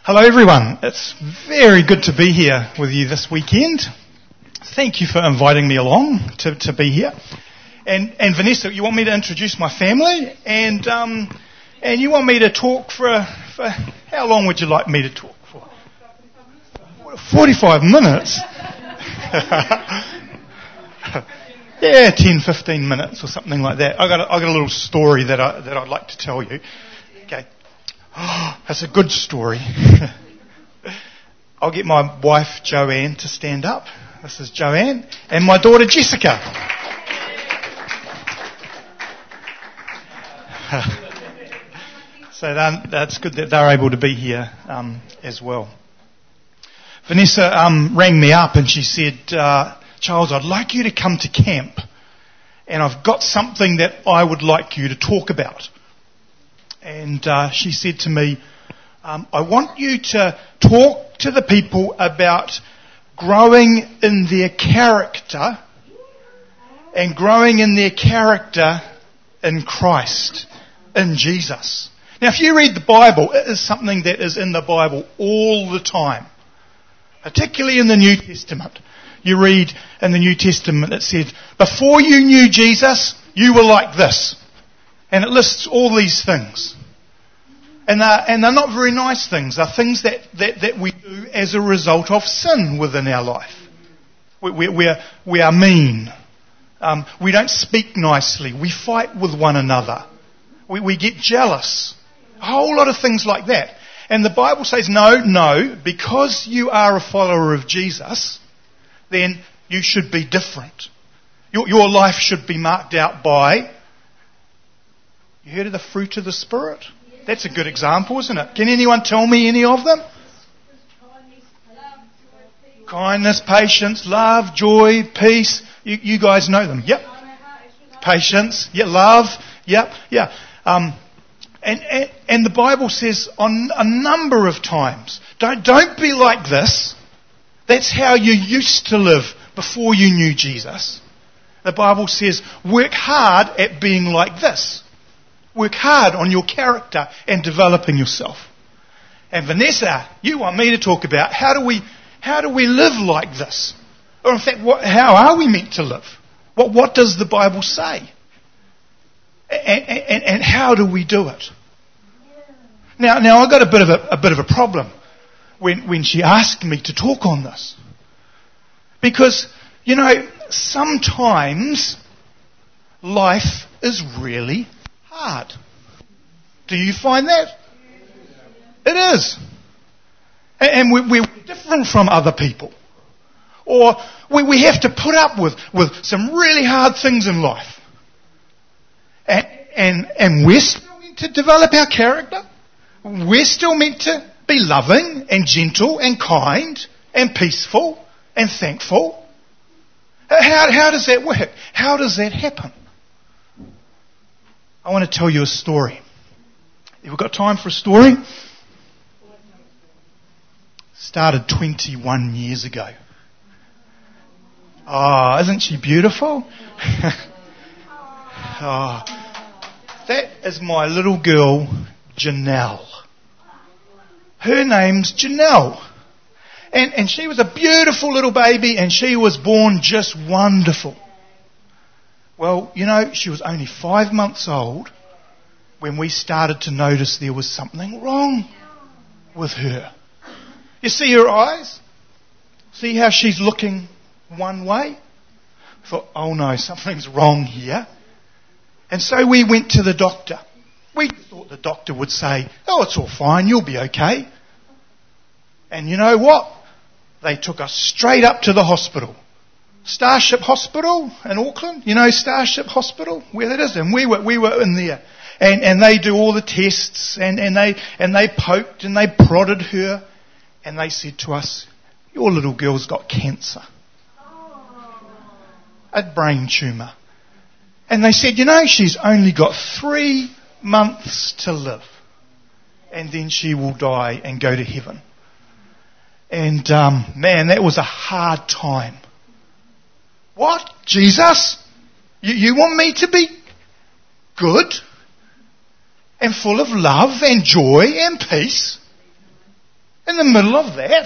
Hello everyone, it's very good to be here with you this weekend. Thank you for inviting me along to be here. And Vanessa, you want me to introduce my family and you want me to talk for how long would you like me to talk for? 45 minutes? Yeah, 10, 15 minutes or something like that. I got a little story that I'd like to tell you. Okay. That's a good story. I'll get my wife Joanne to stand up. This is Joanne. And my daughter Jessica. So that's good that they're able to be here as well. Vanessa rang me up and she said, Charles, I'd like you to come to camp. And I've got something that I would like you to talk about. And she said to me, I want you to talk to the people about growing in their character and growing in their character in Christ, in Jesus. Now, if you read the Bible, it is something that is in the Bible all the time, particularly in the New Testament. You read in the New Testament, it said, before you knew Jesus, you were like this. And it lists all these things. And they're not very nice things. They're things that we do as a result of sin within our life. We are mean. We don't speak nicely. We fight with one another. We get jealous. A whole lot of things like that. And the Bible says, no, because you are a follower of Jesus, then you should be different. Your life should be marked out by... You heard of the fruit of the Spirit? That's a good example, isn't it? Can anyone tell me any of them? Kindness, patience, love, joy, peace. You guys know them. Yep. Patience. Yeah, love. Yep. Yeah. And the Bible says on a number of times, don't be like this. That's how you used to live before you knew Jesus. The Bible says, work hard at being like this. Work hard on your character and developing yourself. And Vanessa, you want me to talk about how do we live like this? Or in fact, how are we meant to live? What does the Bible say? And how do we do it? Now I got a bit of a problem when she asked me to talk on this. Because, sometimes life is really hard. Do you find that? It is. And we're different from other people. Or we have to put up with some really hard things in life. And we're still meant to develop our character. We're still meant to be loving and gentle and kind and peaceful and thankful. How does that work? How does that happen? I want to tell you a story. Have we got time for a story? Started 21 years ago. Oh, isn't she beautiful? Oh, that is my little girl, Janelle. Her name's Janelle. And she was a beautiful little baby and she was born just wonderful. Well, she was only 5 months old when we started to notice there was something wrong with her. You see her eyes? See how she's looking one way? I thought, oh no, something's wrong here. And so we went to the doctor. We thought the doctor would say, oh, it's all fine, you'll be okay. And you know what? They took us straight up to the hospital. Starship Hospital in Auckland, Starship Hospital, where that is, and we were in there, and they do all the tests, and they poked and they prodded her, and they said to us, your little girl's got cancer, a brain tumour, and they said, she's only got 3 months to live, and then she will die and go to heaven. And man, that was a hard time. What? Jesus? You want me to be good and full of love and joy and peace? the middle of that,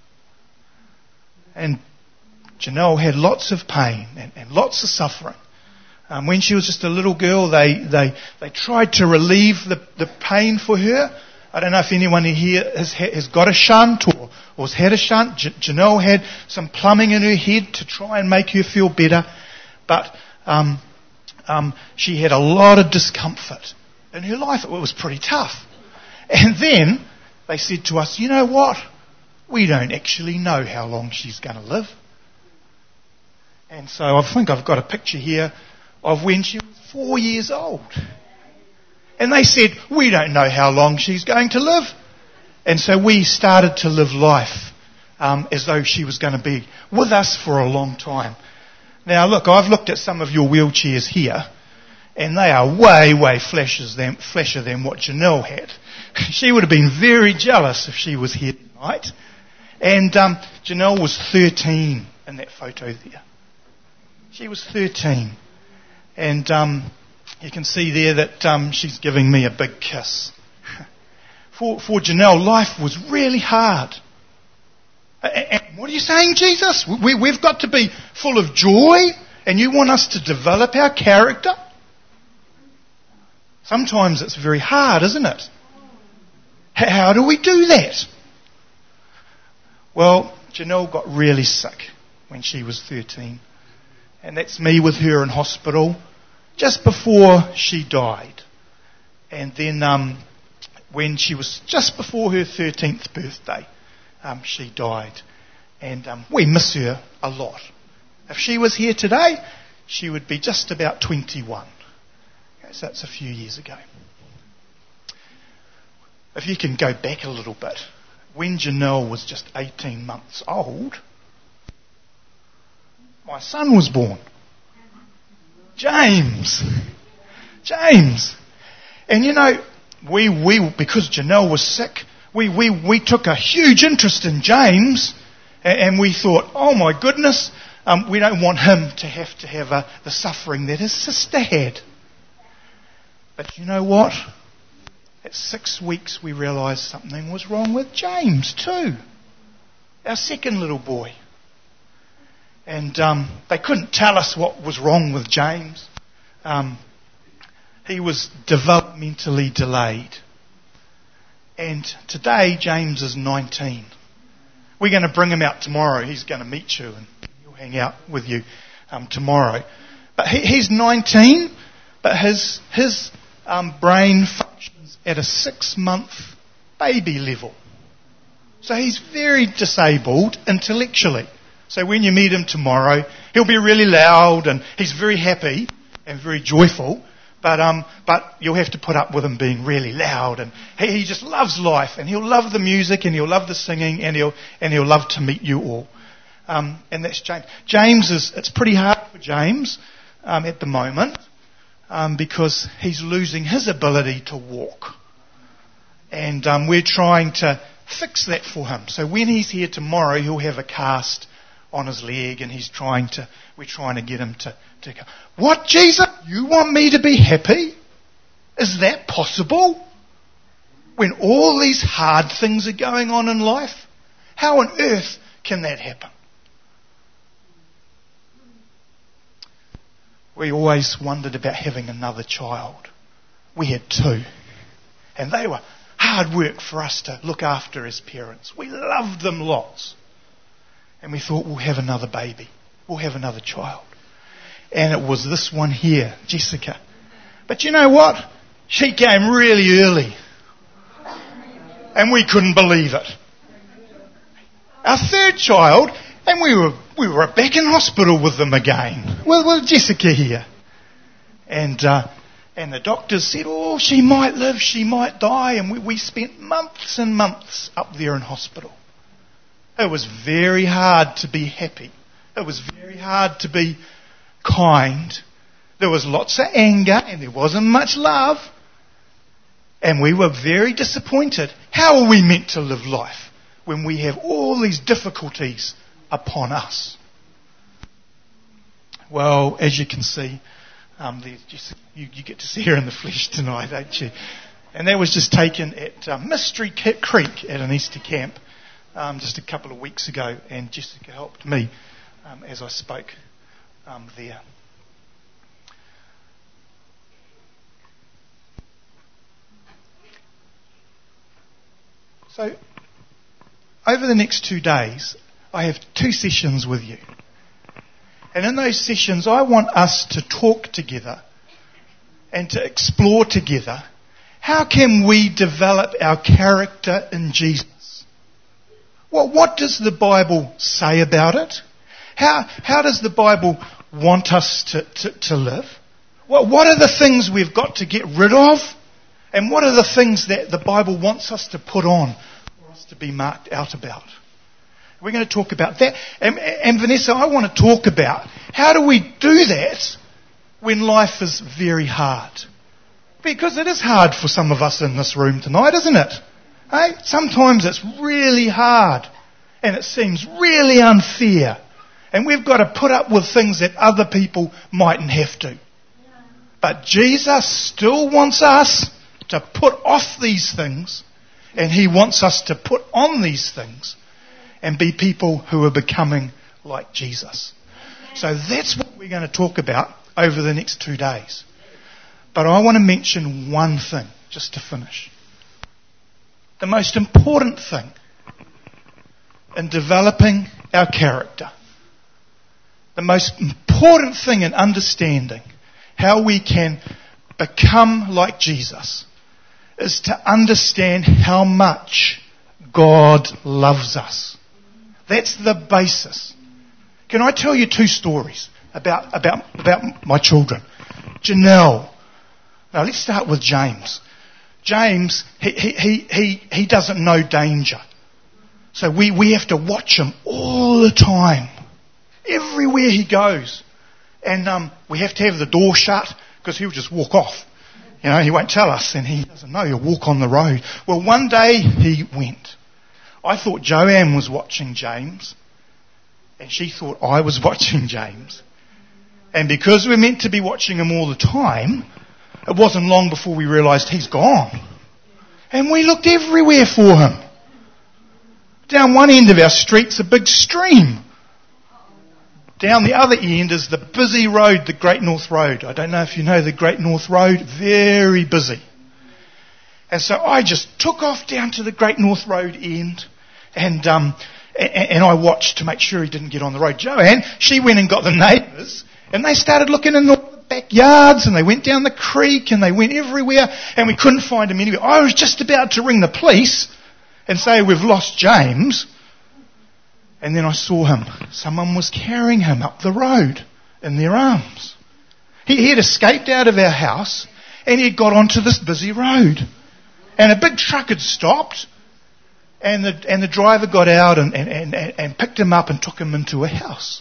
and Janelle had lots of pain and lots of suffering. When she was just a little girl, they tried to relieve the pain for her. I don't know if anyone here has got a shunt or has had a shunt. Janelle had some plumbing in her head to try and make her feel better. But she had a lot of discomfort in her life. It was pretty tough. And then they said to us, you know what? We don't actually know how long she's going to live. And so I think I've got a picture here of when she was 4 years old. And they said, we don't know how long she's going to live. And so we started to live life as though she was going to be with us for a long time. Now look, I've looked at some of your wheelchairs here, and they are way, way flashier than what Janelle had. She would have been very jealous if she was here tonight. And Janelle was 13 in that photo there. She was 13. And you can see there that she's giving me a big kiss. For Janelle, life was really hard. And what are you saying, Jesus? We've got to be full of joy, and you want us to develop our character? Sometimes it's very hard, isn't it? How do we do that? Well, Janelle got really sick when she was 13. And that's me with her in hospital just before she died. And then when she was just before her 13th birthday, she died. And we miss her a lot. If she was here today, she would be just about 21. Okay, so that's a few years ago. If you can go back a little bit, when Janelle was just 18 months old, my son was born. James. And you know, we because Janelle was sick, we took a huge interest in James, and we thought, oh my goodness, we don't want him to have the suffering that his sister had. But you know what? At 6 weeks we realised something was wrong with James too, our second little boy. And they couldn't tell us what was wrong with James. He was developmentally delayed. And today James is 19. We're going to bring him out tomorrow. He's going to meet you and he'll hang out with you tomorrow. But he's 19, but his brain functions at a 6-month baby level. So he's very disabled intellectually. So when you meet him tomorrow, he'll be really loud and he's very happy and very joyful. But you'll have to put up with him being really loud, and he just loves life, and he'll love the music, and he'll love the singing, and he'll love to meet you all. And that's James. It's pretty hard for James at the moment because he's losing his ability to walk, and we're trying to fix that for him. So when he's here tomorrow, he'll have a cast on his leg, and we're trying to get him to go. What, Jesus? You want me to be happy? Is that possible? When all these hard things are going on in life? How on earth can that happen? We always wondered about having another child. We had 2. And they were hard work for us to look after as parents. We loved them lots. And we thought, we'll have another baby. We'll have another child. And it was this one here, Jessica. But you know what? She came really early. And we couldn't believe it. Our 3rd child, and we were back in hospital with them again. With Jessica here. And the doctors said, oh, she might live, she might die. And we spent months and months up there in hospital. It was very hard to be happy. It was very hard to be kind. There was lots of anger and there wasn't much love. And we were very disappointed. How are we meant to live life when we have all these difficulties upon us? Well, as you can see, you get to see her in the flesh tonight, don't you? And that was just taken at Mystery Creek at an Easter camp. just a couple of weeks ago, and Jessica helped me as I spoke there. So, over the next 2 days, I have 2 sessions with you. And in those sessions, I want us to talk together and to explore together how can we develop our character in Jesus. Well, what does the Bible say about it? How does the Bible want us to live? What are the things we've got to get rid of? And what are the things that the Bible wants us to put on for us to be marked out about? We're going to talk about that. And Vanessa, I want to talk about how do we do that when life is very hard? Because it is hard for some of us in this room tonight, isn't it? Hey? Sometimes it's really hard and it seems really unfair. And we've got to put up with things that other people mightn't have to. But Jesus still wants us to put off these things, and He wants us to put on these things and be people who are becoming like Jesus. So that's what we're going to talk about over the next 2 days. But I want to mention one thing, just to finish. The most important thing in developing our character, the most important thing in understanding how we can become like Jesus, is to understand how much God loves us. That's the basis. Can I tell you 2 stories about my children? Janelle. Now let's start with James. James, he doesn't know danger. So we have to watch him all the time. Everywhere he goes. And we have to have the door shut because he'll just walk off. You know, he won't tell us, and he doesn't know. He'll walk on the road. Well, one day he went. I thought Joanne was watching James, and she thought I was watching James. And because we're meant to be watching him all the time, it wasn't long before we realised he's gone. And we looked everywhere for him. Down one end of our street's a big stream. Down the other end is the busy road, the Great North Road. I don't know if you know the Great North Road. Very busy. And so I just took off down to the Great North Road end and I watched to make sure he didn't get on the road. Joanne, she went and got the neighbours and they started looking in the backyards and they went down the creek and they went everywhere and we couldn't find him anywhere. I was just about to ring the police and say we've lost James. And then I saw him. Someone was carrying him up the road in their arms. He had escaped out of our house and he had got onto this busy road. And a big truck had stopped and the driver got out and picked him up and took him into a house.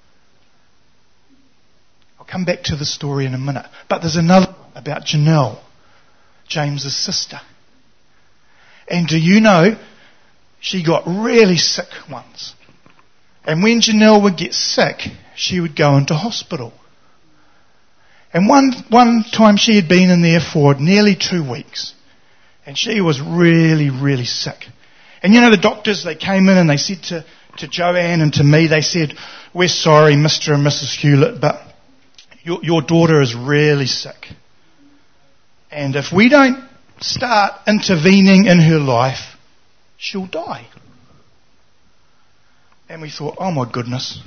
I'll come back to the story in a minute. But there's another about Janelle, James's sister. And do you know, she got really sick once. And when Janelle would get sick, she would go into hospital. And one time she had been in there for nearly 2 weeks. And she was really, really sick. And you know the doctors, they came in and they said to Joanne and to me, they said, we're sorry, Mr. and Mrs. Hewlett, but your daughter is really sick. And if we don't start intervening in her life, she'll die. And we thought, oh my goodness.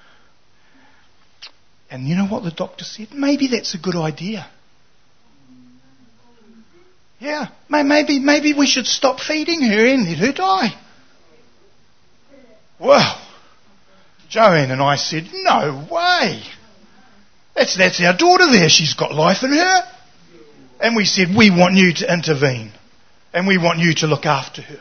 And you know what the doctor said? Maybe that's a good idea. Yeah, maybe we should stop feeding her and let her die. Well, Joanne and I said, no way. That's our daughter there. She's got life in her. And we said, we want you to intervene. And we want you to look after her.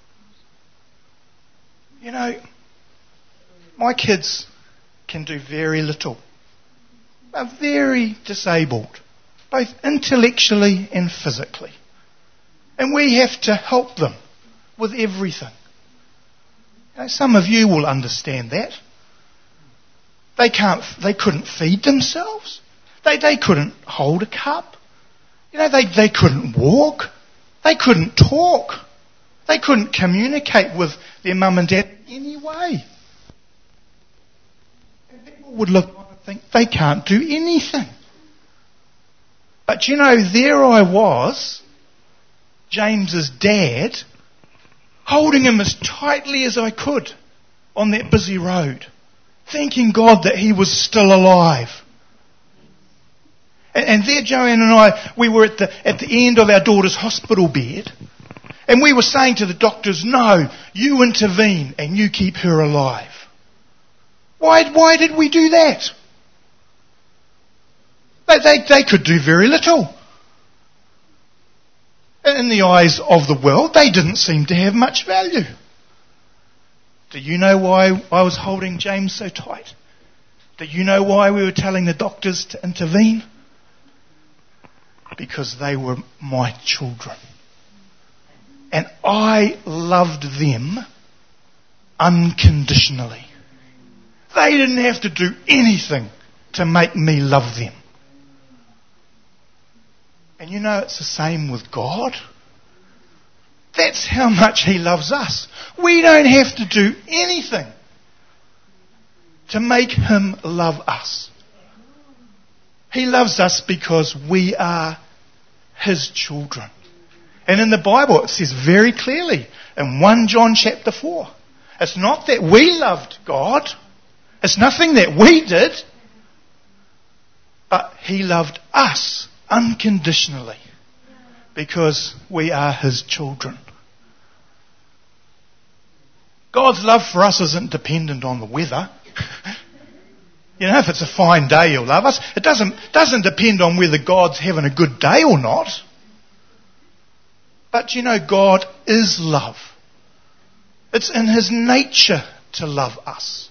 You know, my kids can do very little. They're very disabled, both intellectually and physically. And we have to help them with everything. You know, some of you will understand that. They couldn't feed themselves. They couldn't hold a cup. You know, they couldn't walk. They couldn't talk. They couldn't communicate with their mum and dad in any way. And people would look on and think, they can't do anything. But there I was, James's dad, holding him as tightly as I could on that busy road, thanking God that he was still alive. And there Joanne and I, we were at the end of our daughter's hospital bed, and we were saying to the doctors, no, you intervene and you keep her alive. Why did we do that? They could do very little. In the eyes of the world, they didn't seem to have much value. Do you know why I was holding James so tight? Do you know why we were telling the doctors to intervene? Because they were my children. And I loved them unconditionally. They didn't have to do anything to make me love them. And it's the same with God. That's how much He loves us. We don't have to do anything to make Him love us. He loves us because we are His children. And in the Bible it says very clearly in 1 John chapter 4, it's not that we loved God, it's nothing that we did, but He loved us unconditionally because we are His children. God's love for us isn't dependent on the weather. If it's a fine day, He'll love us. It doesn't depend on whether God's having a good day or not. But God is love. It's in His nature to love us.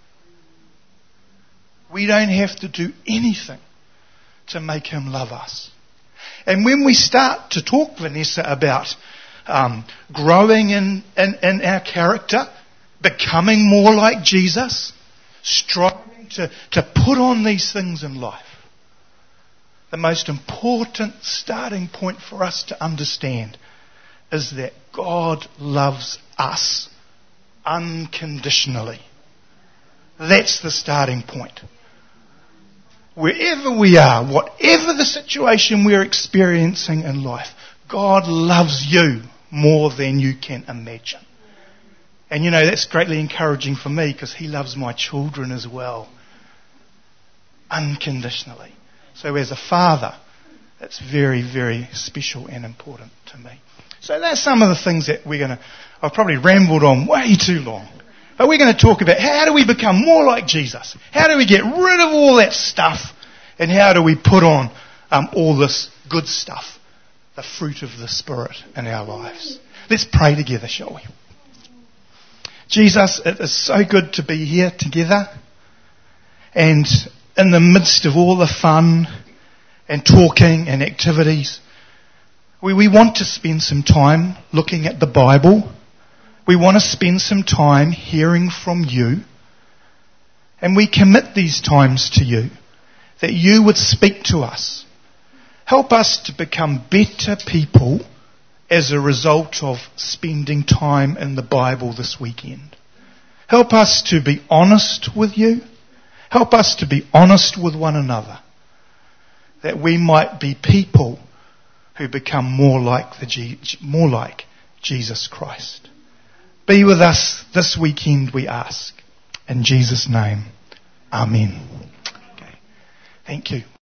We don't have to do anything to make Him love us. And when we start to talk, Vanessa, about growing in our character, becoming more like Jesus, striving to put on these things in life, the most important starting point for us to understand is that God loves us unconditionally. That's the starting point. Wherever we are, whatever the situation we're experiencing in life, God loves you more than you can imagine. And that's greatly encouraging for me because He loves my children as well. Unconditionally. So as a father, it's very, very special and important to me. So that's some of the things that I've probably rambled on way too long. But we're going to talk about how do we become more like Jesus? How do we get rid of all that stuff? And how do we put on all this good stuff? The fruit of the Spirit in our lives. Let's pray together, shall we? Jesus, it is so good to be here together. And in the midst of all the fun and talking and activities, we want to spend some time looking at the Bible. We want to spend some time hearing from you. And we commit these times to you, that you would speak to us. Help us to become better people as a result of spending time in the Bible this weekend. Help us to be honest with you. Help us to be honest with one another, that we might be people who become more like Jesus Christ. Be with us this weekend, we ask. In Jesus' name, amen. Okay. Thank you.